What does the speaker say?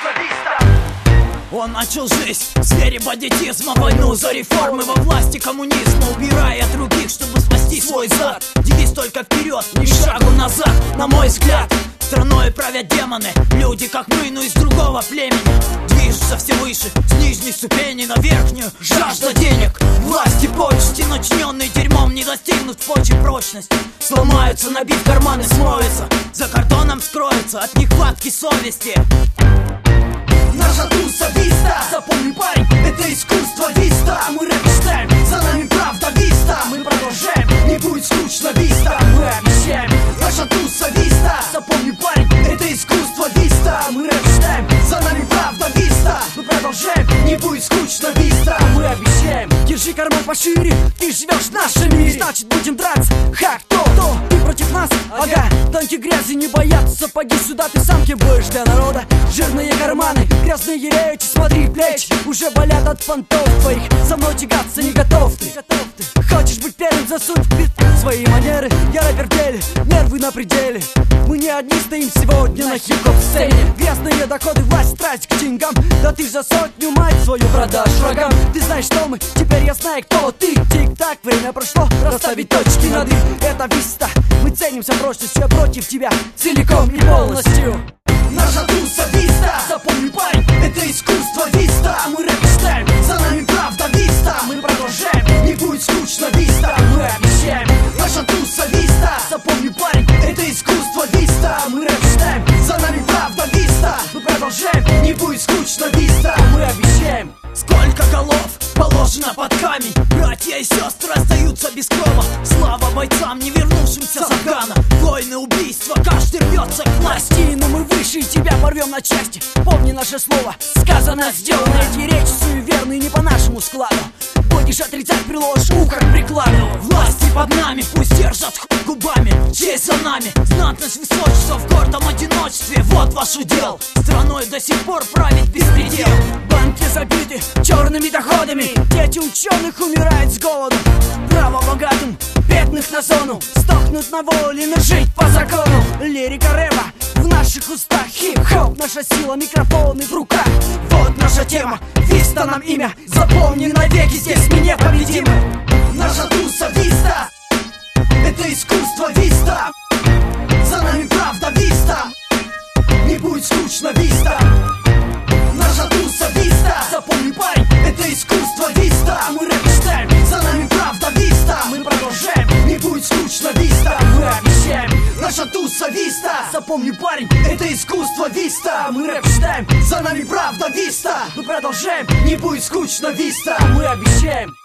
скучно, Виста. Он начал жизнь в сфере бандитизма, войну за реформы во власти коммунизма, убирая других, чтобы спасти свой зад. Девиз только вперед, ни шагу назад. На мой взгляд, страной правят демоны, люди как мы, но из другого племени. Движутся все выше, с нижней ступени на верхнюю. Жажда денег, власти, почести, начиненные дерьмом, не достигнут в почве прочности. Сломаются, набив карманы, смоются, за кордоном скроются от нехватки совести. Наша туса Виста. Запомни, парень, это искусство Виста. Мы рэп читаем, за нами правда Виста. Мы продолжаем, не будет скучно Виста. Мы обещаем, наша туса Виста. Запомни, парень, это искусство Виста. Мы рэп читаем, за нами правда Виста. Мы продолжаем, не будет скучно Виста. Мы обещаем. Держи карман пошире, ты живешь в нашем мире. Значит, будем драться, ха, кто? Ты против нас? Ага, танки грязи не боятся. Сапоги сюда, ты сам кем будешь для народа. Жирные карманы, грязные речи, смотри, плечи уже болят от понтов твоих. Со мной тягаться не готов ты. Хочешь быть первым, засунь в бит свои манеры. Я рэпер в деле, нервы на пределе. Мы не одни стоим сегодня на хип-хоп сцене. Грязные доходы, власть, страсть к деньгам. Да ты за сотню мать свою продашь врагам. Ты знаешь, что мы, теперь я знаю, кто ты. Тик-так, время прошло, расставить точки над «и». Это Виста, мы ценимся прочностью, я против тебя целиком и полностью. Наша туса Виста. Запомни, парень, это искусство Виста. Мы рэп читаем, за нами правда Виста. Мы продолжаем, не будет скучно Виста. Мы обещаем, наша туса Виста. Запомни, парень, это искусство Виста. Мы рэп читаем, за нами правда Виста. Мы продолжаем, не будет скучно Виста. Мы обещаем. Сколько голов положено под камень, братья и сестры остаются без крова. Слава бойцам, не вернувшимся с Афгана. Войны, убийства, каждый рвется к власти. Прости, но мы выше и тебя порвем на части. Помни наше слово, сказано, сделано. Эти речи суеверные не по нашему складу. Будешь отрицать, приложишь ухо к прикладу. Власти под нами, пусть держат губами. Честь за нами, знатность высочества в гордом одиночестве. Вот ваш удел, страной до сих пор править беспредел. Банки забиты черными доходами. Дети ученых умирают с голоду. Право богатым, бедных на зону. Сдохнут на воле, но жить по закону. Лирика рэпа в наших устах. Хип-хоп, наша сила, микрофоны в руках. Вот наша тема, Виста нам имя. Запомни навеки, здесь мы непобедимы. Наша туса Виста. Это искусство Виста. За нами правда Виста. Не будет скучно Виста. Наша туса Виста. Запомни, парень, это искусство Виста. Мы рэп читаем, за нами правда Виста. Мы продолжаем, не будет скучно Виста. Мы обещаем, наша туса Виста. Запомни, парень, это искусство Виста. Мы рэп читаем, за нами правда Виста. Мы продолжаем, не будет скучно Виста. Мы обещаем.